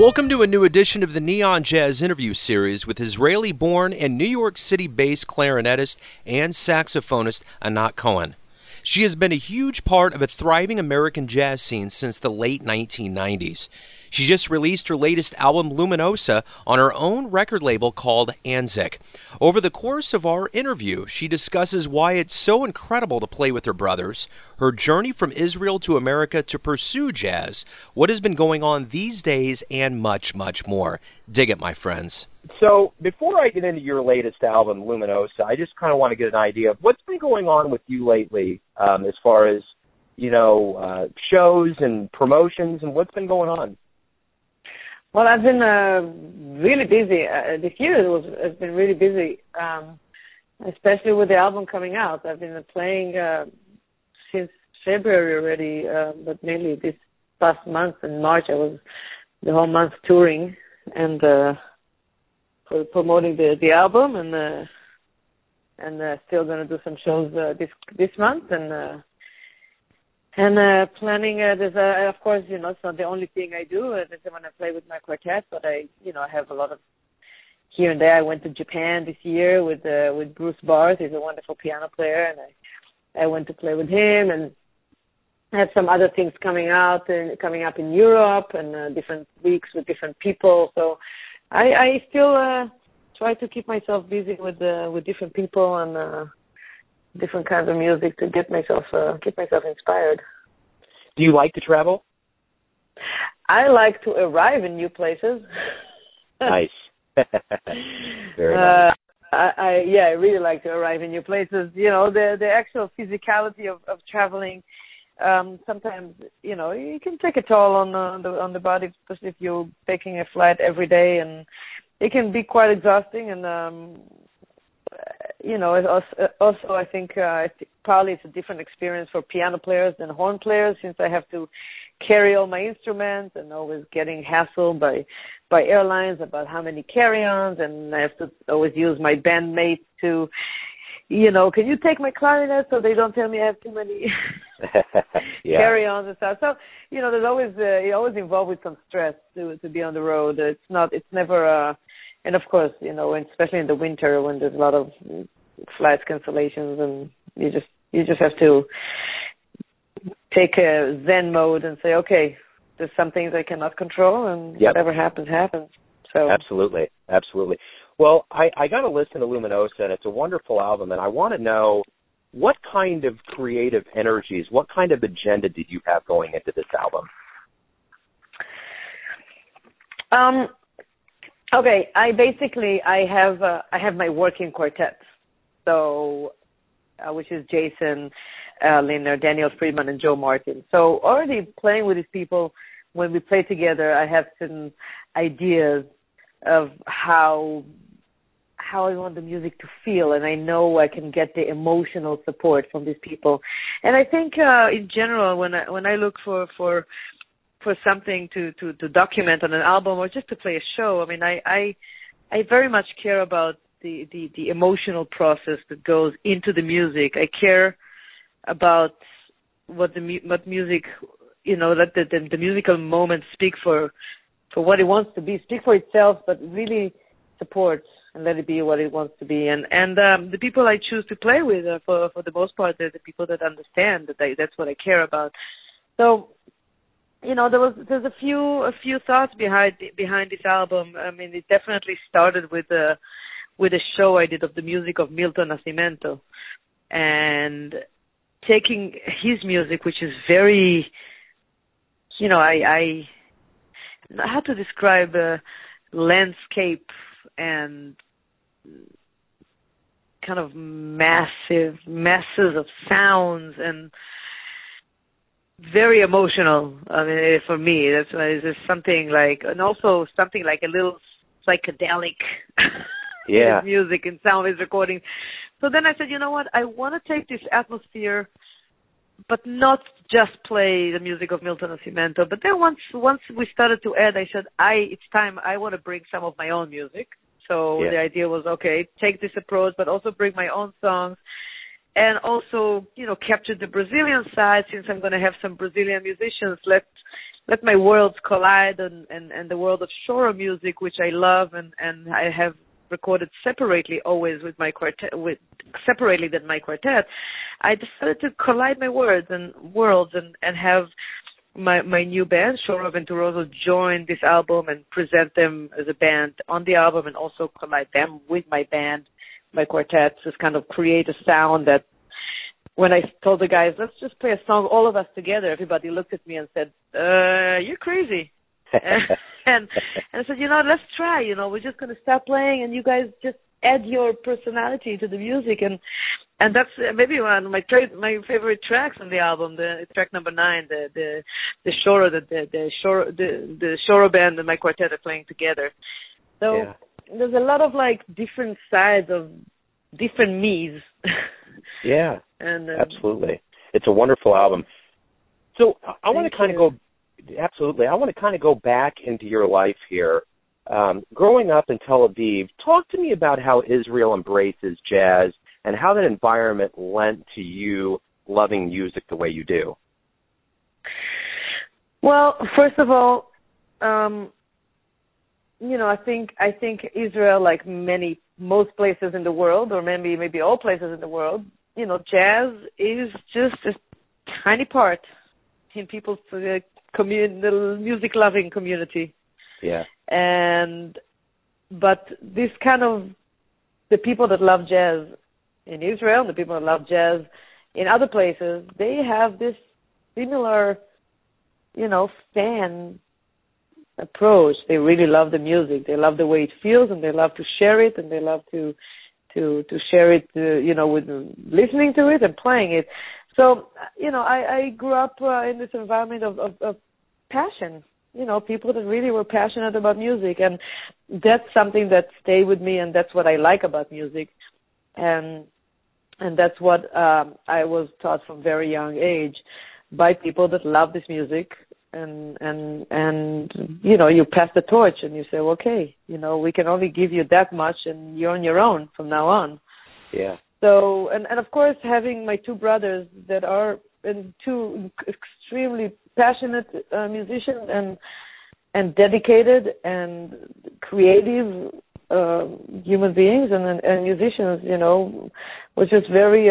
Welcome to a new edition of the Neon Jazz interview series with Israeli-born and New York City-based clarinetist and saxophonist Anat Cohen. She has been a huge part of a thriving American jazz scene since the late 1990s. She just released her latest album, Luminosa, on her own record label called Anzik. Over the course of our interview, she discusses why it's so incredible to play with her brothers, her journey from Israel to America to pursue jazz, what has been going on these days, and much, much more. Dig it, my friends. So before I get into your latest album, Luminosa, I just kind of want to get an idea of what's been going on with you lately as far as, shows and promotions and what's been going on. Well, I've been really busy. This year has been really busy, especially with the album coming out. I've been playing since February already, but mainly this past month in March. I was the whole month touring and for promoting the album, and still going to do some shows this month and planning. Of course, it's not the only thing I do. When I play with my quartet, but I have a lot of here and there. I went to Japan this year with Bruce Barth. He's a wonderful piano player, and I went to play with him, and I have some other things coming up in Europe, and different weeks with different people. So I still try to keep myself busy with different people and different kinds of music to get myself inspired. Do you like to travel? I like to arrive in new places. Nice. Very nice. I really like to arrive in new places. The actual physicality of traveling. Sometimes you can take a toll on the body, especially if you're taking a flight every day, and it can be quite exhausting. And also I think probably it's a different experience for piano players than horn players, since I have to carry all my instruments and always getting hassled by airlines about how many carry-ons, and I have to always use my bandmates to, can you take my clarinet so they don't tell me I have too many yeah. carry-ons and stuff. So, there's always you're always involved with some stress to be on the road. It's never and of course, especially in the winter when there's a lot of flight cancellations, and you just have to take a Zen mode and say, okay, there's some things I cannot control, and whatever happens, happens. So Absolutely. Well, I got to listen to Luminosa, and it's a wonderful album, and I want to know what kind of creative energies, what kind of agenda did you have going into this album? Okay, I have my working quartet, so which is Jason Lindner, Daniel Friedman, and Joe Martin. So already playing with these people, when we play together, I have certain ideas of how I want the music to feel, and I know I can get the emotional support from these people. And I think in general, when I look for something to document on an album or just to play a show, I mean, I very much care about the emotional process that goes into the music. I care about what music, that the musical moments speak for what it wants to be, speak for itself, but really support and let it be what it wants to be. And the people I choose to play with, for the most part, they're the people that understand that's what I care about. So, there's a few thoughts behind this album. I mean, it definitely started with a show I did of the music of Milton Nascimento, and taking his music, which is very, I how to describe landscape and kind of masses of sounds and very emotional. I mean, for me, that's why it's something like, and also something like a little psychedelic music in some of his recordings. So then I said, you know what? I want to take this atmosphere, but not just play the music of Milton Nascimento. But then once we started to add, I said, it's time. I want to bring some of my own music. So the idea was, okay, take this approach, but also bring my own songs. And also, capture the Brazilian side, since I'm going to have some Brazilian musicians. let my worlds collide, and the world of Shoro music, which I love, and I have recorded separately always with my quartet, separately than my quartet. I decided to collide my worlds and have my new band, Shoro Venturoso, join this album and present them as a band on the album, and also collide them with my band, my quartet, just kind of create a sound that when I told the guys, let's just play a song, all of us together, everybody looked at me and said, you're crazy. and I said, let's try, we're just going to start playing and you guys just add your personality to the music. And that's maybe one of my favorite tracks on the album, the track number 9, the Shoro, the Shoro band and my quartet are playing together. So there's a lot of different sides of different me's. Yeah, and absolutely. It's a wonderful album. So I want to kind of go, absolutely, I want to kind of go back into your life here. Growing up in Tel Aviv, talk to me about how Israel embraces jazz and how that environment lent to you loving music the way you do. Well, first of all, I think Israel, like most places in the world, or maybe all places in the world, jazz is just a tiny part in people's the music-loving community. Yeah. But this kind of, the people that love jazz in Israel, the people that love jazz in other places, they have this similar, fan approach. They really love the music. They love the way it feels, and they love to share it, and they love to share it, with listening to it and playing it. So, I grew up in this environment of passion. People that really were passionate about music, and that's something that stayed with me, and that's what I like about music, and that's what I was taught from very young age by people that love this music, and you pass the torch, and you say, okay, we can only give you that much, and you're on your own from now on. Yeah. So, and of course, having my 2 brothers that are two extremely passionate musicians and dedicated and creative human beings and musicians, was just very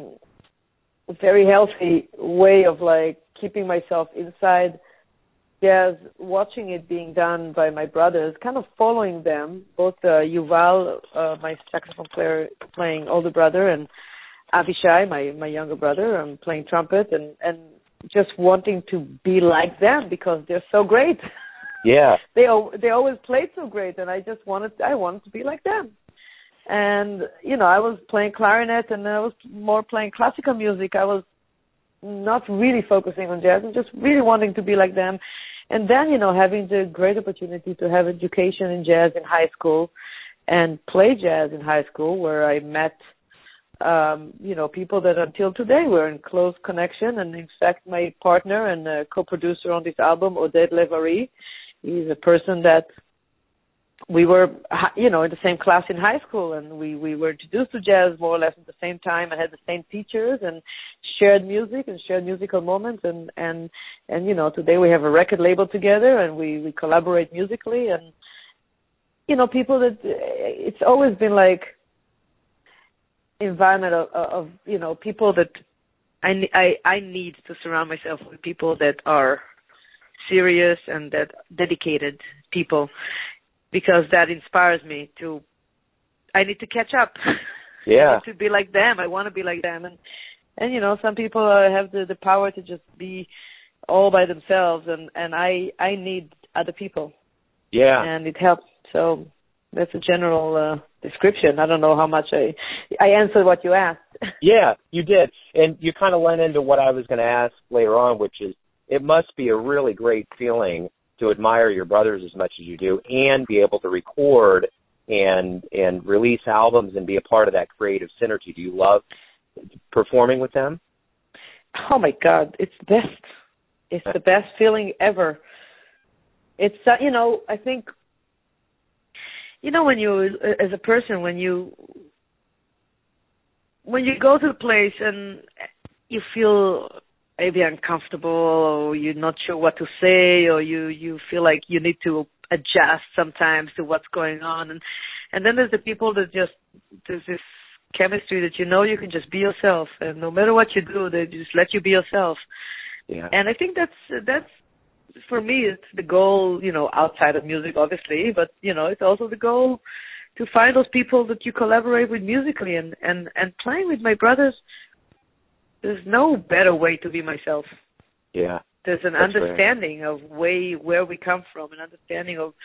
very healthy way of keeping myself inside jazz, watching it being done by my brothers, kind of following them, both Yuval, my saxophone player, playing older brother, and Avishai, my younger brother, playing trumpet, and just wanting to be like them because they're so great. Yeah. They always played so great, and I wanted to be like them. And, I was playing clarinet, and I was more playing classical music. I was not really focusing on jazz and just really wanting to be like them. And then, having the great opportunity to have education in jazz in high school and play jazz in high school, where I met people that until today were in close connection. And in fact, my partner and co-producer on this album, Oded Levari, he's a person that we were, in the same class in high school, and we were introduced to jazz more or less at the same time and had the same teachers and shared music and shared musical moments. And today we have a record label together, and we collaborate musically. And, people that, it's always been environment of people that I need to surround myself with, people that are serious and that dedicated people, because that inspires me I need to catch up. Yeah. I need to be like them. I want to be like them. And some people have the power to just be all by themselves, and I need other people. Yeah. And it helps. So that's a general description. I don't know how much I answered what you asked. Yeah, you did. And you kind of went into what I was going to ask later on, which is it must be a really great feeling to admire your brothers as much as you do and be able to record and release albums and be a part of that creative synergy. Do you love performing with them? Oh, my God. It's the best. It's the best feeling ever. It's, I think, when you, as a person, when you go to the place and you feel maybe uncomfortable, or you're not sure what to say, or you feel like you need to adjust sometimes to what's going on. And then there's the people that just, there's this chemistry that you can just be yourself, and no matter what you do, they just let you be yourself. Yeah. And I think that's for me, it's the goal, outside of music, obviously, but, it's also the goal to find those people that you collaborate with musically, and playing with my brothers. There's no better way to be myself. Yeah. There's an understanding of where we come from, an understanding of,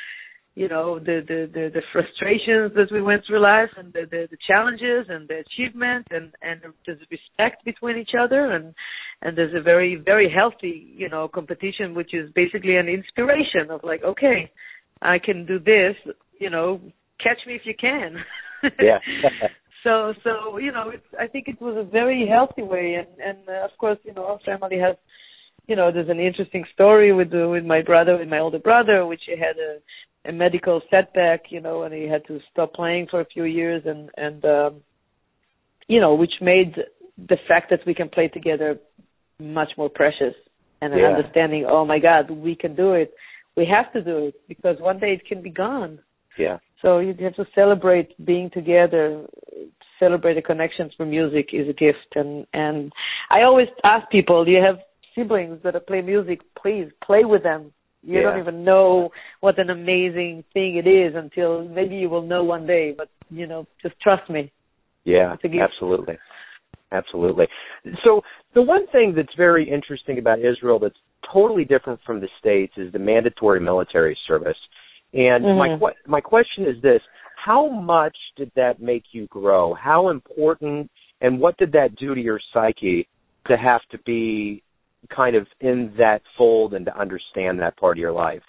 the frustrations that we went through life, and the challenges and the achievements, and there's respect between each other, and there's a very, very healthy, competition, which is basically an inspiration of like, okay, I can do this, catch me if you can. Yeah. So I think it was a very healthy way, and of course, our family has, there's an interesting story with my older brother, which he had a medical setback, and he had to stop playing for a few years, and which made the fact that we can play together much more precious, and an understanding, oh my God, we can do it. We have to do it, because one day it can be gone. Yeah. So you have to celebrate being together, celebrate the connections for music is a gift. And I always ask people, do you have siblings that play music? Please play with them. You don't even know what an amazing thing it is until maybe you will know one day. But, just trust me. Yeah, absolutely. Absolutely. So the one thing that's very interesting about Israel that's totally different from the States is the mandatory military service. And my question is this: how much did that make you grow? How important, and what did that do to your psyche to have to be kind of in that fold and to understand that part of your life?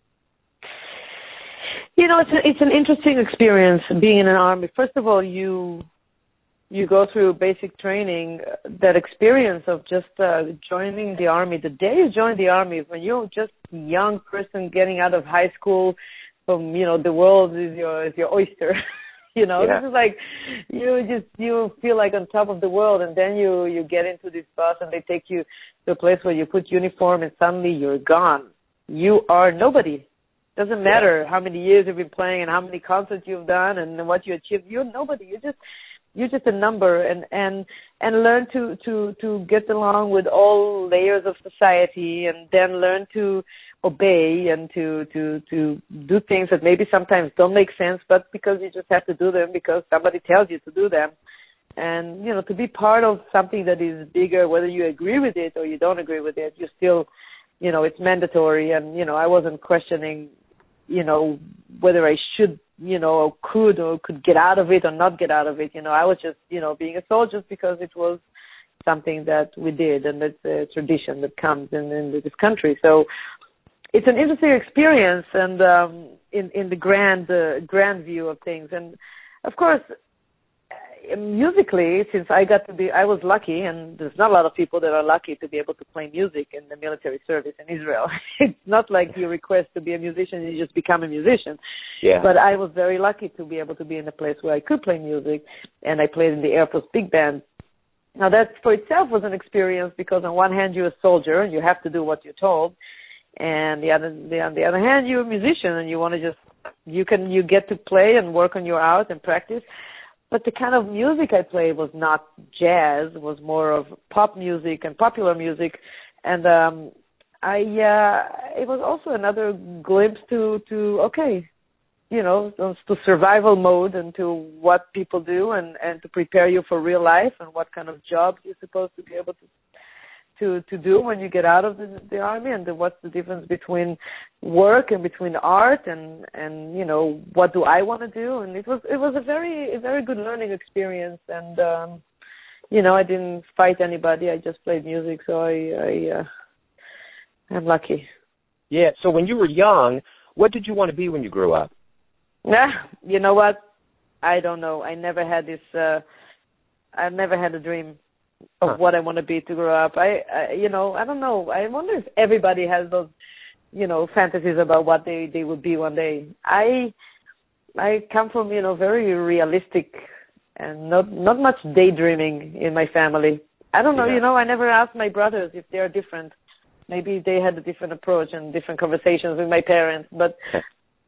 It's an interesting experience being in an army. First of all, you go through basic training, that experience of just joining the army. The day you join the army, when you're just a young person getting out of high school, from the world is your oyster. This is like you feel like on top of the world, and then you get into this bus and they take you to a place where you put uniform and suddenly you're gone. You are nobody. Doesn't matter how many years you've been playing and how many concerts you've done and what you achieved. You're nobody. You're just a number, and learn to get along with all layers of society, and then learn to obey and to do things that maybe sometimes don't make sense, but because you just have to do them because somebody tells you to do them. And, to be part of something that is bigger, whether you agree with it or you don't agree with it, you still, it's mandatory. And, I wasn't questioning, whether I should, or could get out of it or not get out of it. I was just, being a soldier because it was something that we did, and it's a tradition that comes in this country. So it's an interesting experience, and in the grand view of things. And of course, musically, since I was lucky, and there's not a lot of people that are lucky to be able to play music in the military service in Israel. It's not like you request to be a musician and you just become a musician. Yeah. But I was very lucky to be able to be in a place where I could play music, and I played in the Air Force Big Band. Now that for itself was an experience, because on one hand you're a soldier and you have to do what you're told, and on the other hand you're a musician and you want to you get to play and work on your art and practice. But the kind of music I played was not jazz; it was more of pop music and popular music, and it was also another glimpse to survival mode and to what people do, and to prepare you for real life, and what kind of jobs you're supposed to be able to do when you get out of the army, and what's the difference between work and between art, and what do I want to do. And it was a very good learning experience, and I didn't fight anybody. I just played music, so I'm lucky. Yeah. So when you were young, what did you want to be when you grew up? You know what? I don't know. I never had this. I've never had a dream of what I want to be to grow up. I don't know. I wonder if everybody has those, fantasies about what they would be one day. I come from, very realistic and not much daydreaming in my family. I don't know. Yeah. I never asked my brothers if they are different. Maybe they had a different approach and different conversations with my parents. But I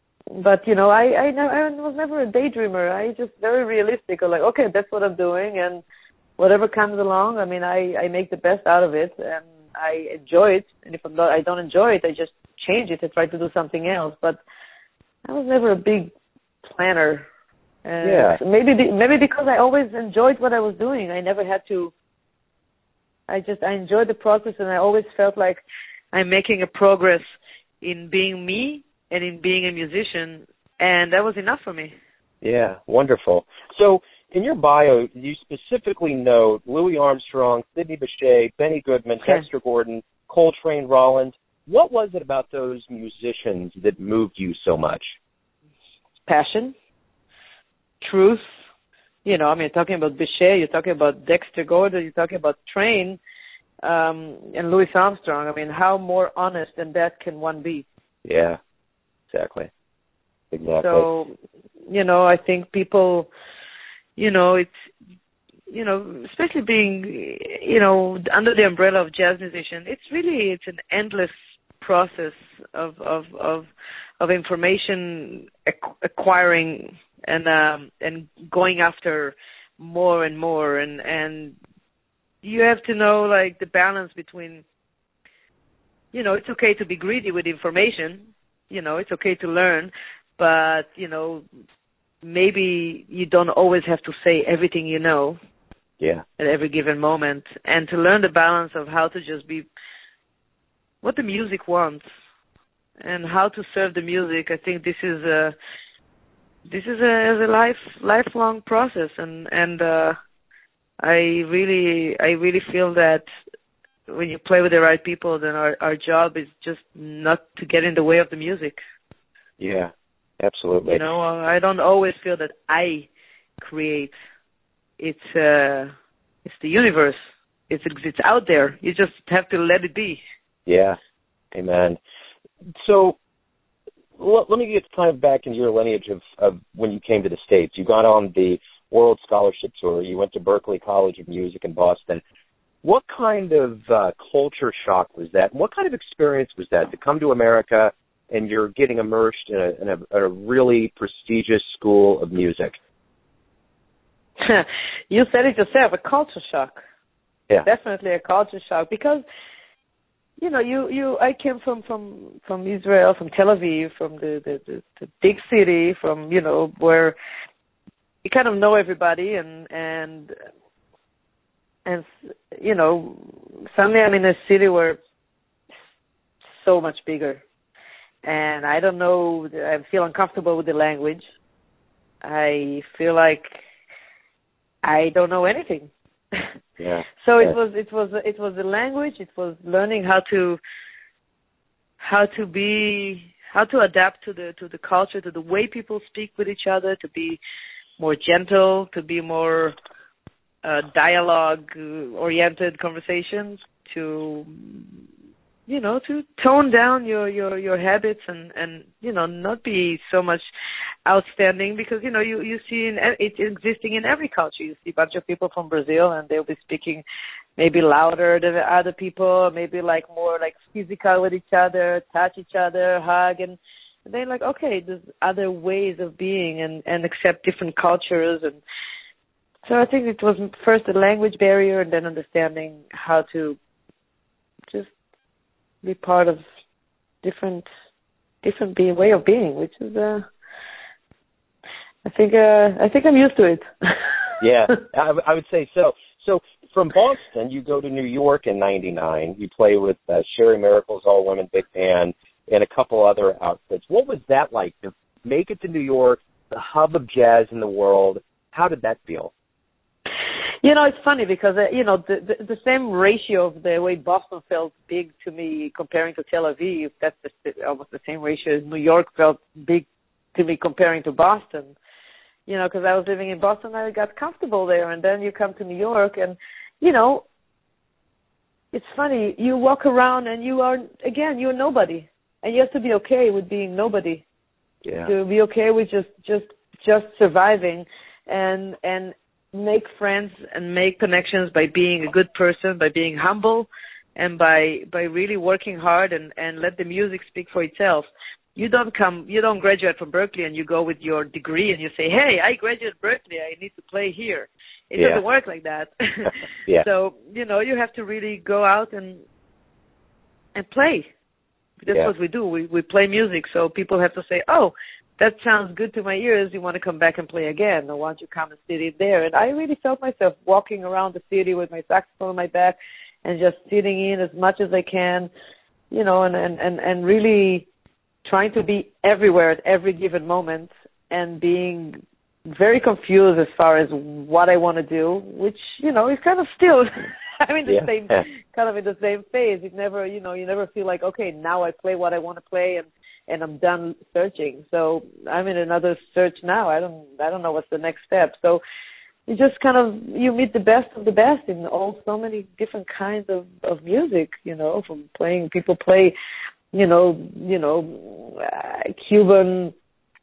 was never a daydreamer. I just very realistic. Like, okay, that's what I'm doing, and whatever comes along, I mean, I make the best out of it, and I enjoy it. And if I don't enjoy it, I just change it and try to do something else. But I was never a big planner. Maybe because I always enjoyed what I was doing. I never had to. I enjoyed the process, and I always felt like I'm making a progress in being me and in being a musician, and that was enough for me. Yeah, wonderful. So in your bio, you specifically note Louis Armstrong, Sidney Bechet, Benny Goodman, Dexter Gordon, Coltrane, Rollins. What was it about those musicians that moved you so much? Passion, truth. You're talking about Bechet, you're talking about Dexter Gordon, you're talking about Train, and Louis Armstrong. I mean, how more honest than that can one be? Yeah, exactly. So, I think people, it's, especially being, under the umbrella of jazz musician, it's an endless process of information acquiring and going after more and more, and you have to know like the balance between, it's okay to be greedy with information, it's okay to learn, but maybe you don't always have to say everything at every given moment, and to learn the balance of how to just be what the music wants and how to serve the music. I think this is a lifelong process, and I really feel that when you play with the right people, then our job is just not to get in the way of the music. Yeah, absolutely. I don't always feel that I create. It's the universe. It's out there. You just have to let it be. Yeah, amen. So let me get kind of back into your lineage of when you came to the States. You got on the World Scholarship Tour. You went to Berklee College of Music in Boston. What kind of culture shock was that? What kind of experience was that to come to America and you're getting immersed in a really prestigious school of music? You said it yourself, a culture shock. Yeah. Definitely a culture shock because, I came from Israel, from Tel Aviv, from the big city, from, where you kind of know everybody and suddenly I'm in a city where it's so much bigger. And I don't know, I feel uncomfortable with the language. I feel like I don't know anything. Yeah. So it was the language. It was learning how to adapt to the culture, to the way people speak with each other, to be more gentle, to be more dialogue oriented conversations, to tone down your habits and not be so much outstanding, because you see it's existing in every culture. You see a bunch of people from Brazil and they'll be speaking maybe louder than other people, maybe like more like physical with each other, touch each other, hug, and they're like, okay, there's other ways of being and accept different cultures. And so I think it was first a language barrier and then understanding how to just be part of different way of being, which is I think I'm used to it. Yeah, I would say so. So from Boston, you go to New York in '99. You play with Sherry Miracle's All Women Big Band and a couple other outfits. What was that like to make it to New York, the hub of jazz in the world? How did that feel? It's funny because, the same ratio of the way Boston felt big to me comparing to Tel Aviv, that's almost the same ratio as New York felt big to me comparing to Boston. Because I was living in Boston, I got comfortable there, and then you come to New York and, it's funny, you walk around and you're nobody. And you have to be okay with being nobody. Yeah. To be okay with just surviving and make friends and make connections by being a good person, by being humble, and by really working hard and let the music speak for itself. You don't graduate from Berklee and you go with your degree and you say, hey, I graduated Berklee, I need to play here. It doesn't work like that. Yeah. So, you have to really go out and play. That's what we do. We play music, so people have to say, oh, that sounds good to my ears. You want to come back and play again, or why don't you come and sit in there? And I really felt myself walking around the city with my saxophone on my back and just sitting in as much as I can, and really trying to be everywhere at every given moment and being very confused as far as what I want to do, which, is kind of still I'm in the same kind of in the same phase. It never, you never feel like, okay, now I play what I want to play and I'm done searching. So I'm in another search now. I don't know what's the next step. So you just kind of, you meet the best of the best in so many different kinds of music, from playing, people play, Cuban,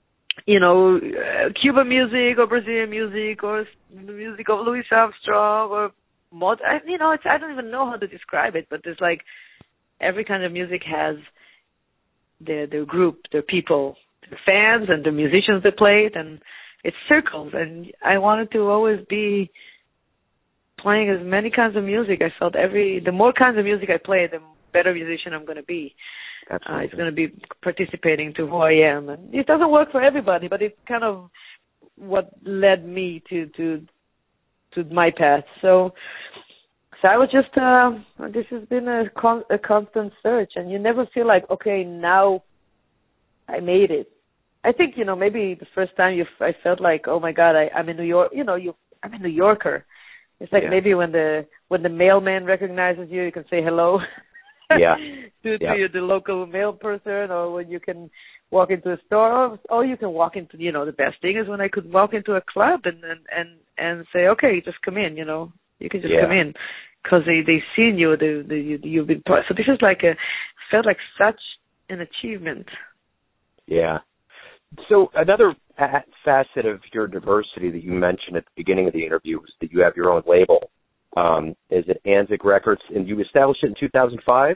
Cuban music or Brazilian music or the music of Louis Armstrong or I don't even know how to describe it, but there's like every kind of music has their group, their people, their fans and the musicians that play it, and it circles. And I wanted to always be playing as many kinds of music. I felt the more kinds of music I play, the better musician I'm going to be. It's going to be participating to who I am. And it doesn't work for everybody, but it's kind of what led me to my path. So I was just, this has been a constant search, and you never feel like, okay, now I made it. I think, maybe the first time I felt like, oh my God, I'm in New York, I'm a New Yorker. It's like maybe when the mailman recognizes you, you can say hello to the local mail person, or when you can walk into a store, or you can walk into, the best thing is when I could walk into a club and say, okay, just come in, you can just come in, because they've seen you, you've been part. So this is felt like such an achievement. Yeah. So another facet of your diversity that you mentioned at the beginning of the interview was that you have your own label. Is it Anzik Records, and you established it in 2005?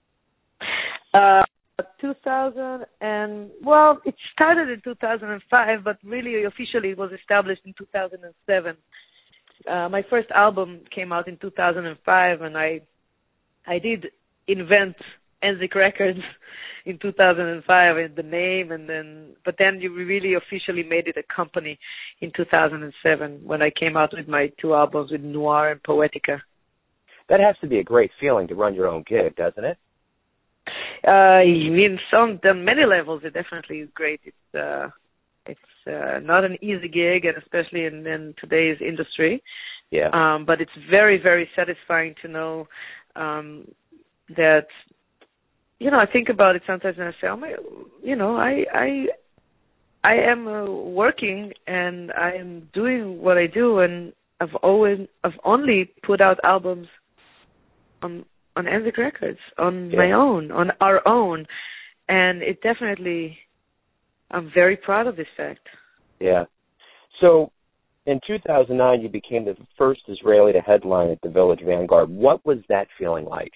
2000 it started in 2005, but really officially it was established in 2007. My first album came out in 2005, and I did invent Anzik Records in 2005 and the name, but then you really officially made it a company in 2007 when I came out with my two albums with Noir and Poetica. That has to be a great feeling to run your own gig, doesn't it? In many levels, it definitely is great. It's not an easy gig, and especially in today's industry. Yeah. But it's very, very satisfying to know that. I think about it sometimes, and I say, I am working, and I am doing what I do, and I've only put out albums on Anzik Records, on my own, on our own, and it definitely, I'm very proud of this fact. Yeah. So, in 2009, you became the first Israeli to headline at the Village Vanguard. What was that feeling like?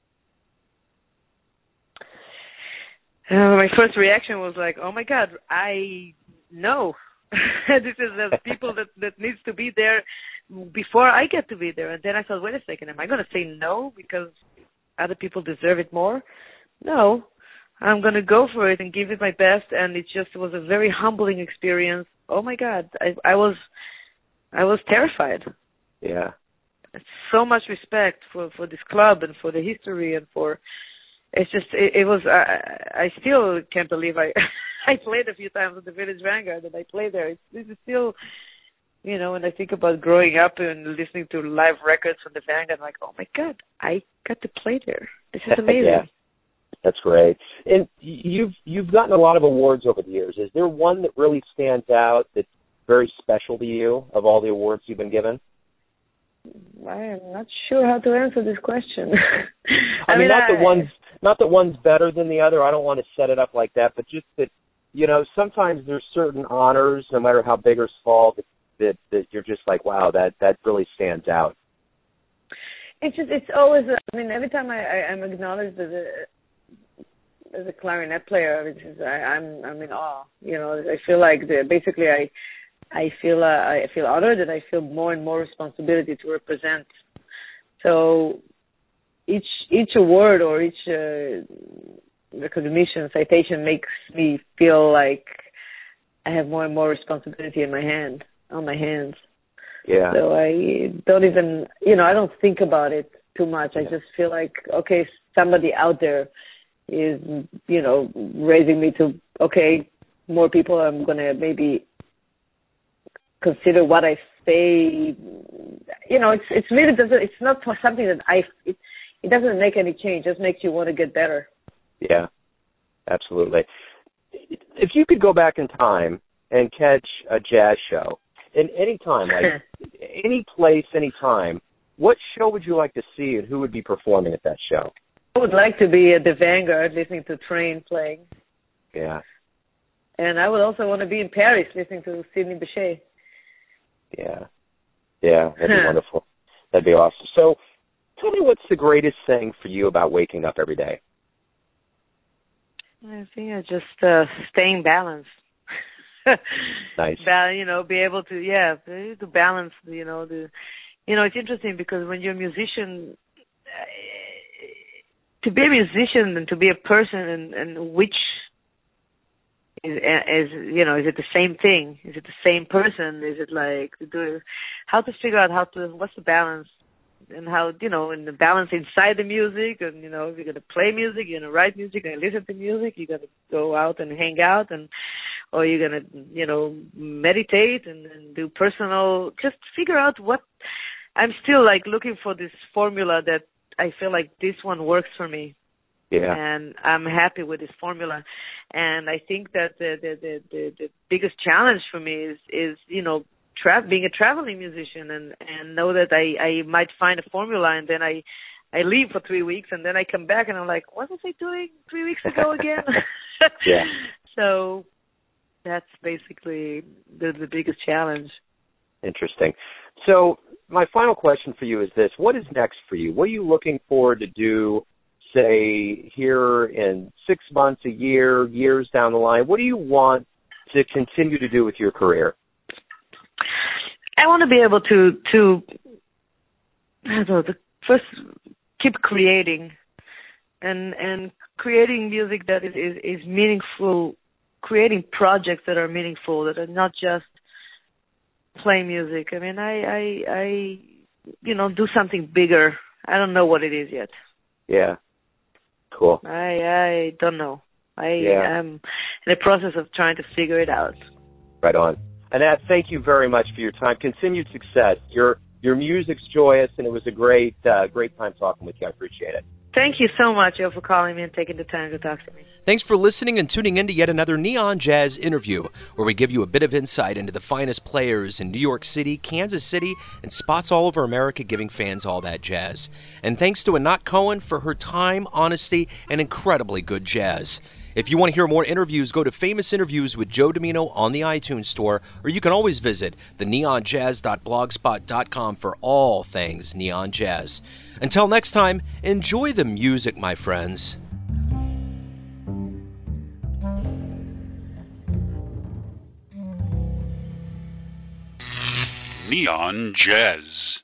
My first reaction was like, oh my God, I know. This is the people that needs to be there before I get to be there. And then I thought, wait a second, am I going to say no because other people deserve it more? No, I'm going to go for it and give it my best. And it just was a very humbling experience. Oh my God, I was terrified. Yeah. So much respect for this club and for the history and for... It's just, it was, I still can't believe I played a few times at the Village Vanguard, and I played there. This is still, when I think about growing up and listening to live records from the Vanguard, I'm like, oh my God, I got to play there. This is amazing. Yeah, that's great. And you've gotten a lot of awards over the years. Is there one that really stands out that's very special to you of all the awards you've been given? I am not sure how to answer this question. I mean, not that one's better than the other. I don't want to set it up like that, but just that, sometimes there's certain honors, no matter how big or small, that you're just like, wow, that really stands out? It's always, I mean, every time I'm acknowledged as a clarinet player, I'm in awe. You know, I feel like I feel honored, and I feel more and more responsibility to represent. So each award or each recognition, citation makes me feel like I have more and more responsibility on my hands. Yeah. So I don't even, I don't think about it too much. Yeah. I just feel like, okay, somebody out there is, raising me to, okay, more people are going to maybe consider what I say. It's really it's not something that it doesn't make any change. It just makes you want to get better. Yeah, absolutely. If you could go back in time and catch a jazz show in any time, like any place, any time, what show would you like to see, and who would be performing at that show? I would like to be at the Vanguard listening to Train playing. Yeah. And I would also want to be in Paris listening to Sidney Bechet. Yeah. Yeah, that'd be wonderful. That'd be awesome. So tell me, what's the greatest thing for you about waking up every day? I think it's just staying balanced. Nice. Be able to balance, it's interesting because when you're a musician, to be a musician and to be a person and which is it the same thing? Is it the same person? Is it like how to figure out what's the balance? And how, and the balance inside the music, and, if you're going to play music, you're going to write music, you're going to listen to music, you're going to go out and hang out, or you're going to, meditate and do personal, just figure out I'm still like looking for this formula that I feel like this one works for me. Yeah. And I'm happy with this formula. And I think that the biggest challenge for me is being a traveling musician and know that I might find a formula, and then I leave for 3 weeks, and then I come back and I'm like, what was I doing 3 weeks ago again? Yeah. So that's basically the biggest challenge. Interesting. So my final question for you is this: what is next for you? What are you looking forward to do, say, here in 6 months, a year, years down the line? What do you want to continue to do with your career? I want to be able to first keep creating and creating music that is meaningful, creating projects that are meaningful, that are not just play music. I mean, I do something bigger. I don't know what it is yet. Yeah. Cool. I don't know. I am in the process of trying to figure it out. Right on. Anat, thank you very much for your time. Continued success. Your music's joyous, and it was a great time talking with you. I appreciate it. Thank you so much, Joe, for calling me and taking the time to talk to me. Thanks for listening and tuning in to yet another Neon Jazz interview, where we give you a bit of insight into the finest players in New York City, Kansas City, and spots all over America, giving fans all that jazz. And thanks to Anat Cohen for her time, honesty, and incredibly good jazz. If you want to hear more interviews, go to Famous Interviews with Joe Dimino on the iTunes Store, or you can always visit theneonjazz.blogspot.com for all things neon jazz. Until next time, enjoy the music, my friends. Neon Jazz.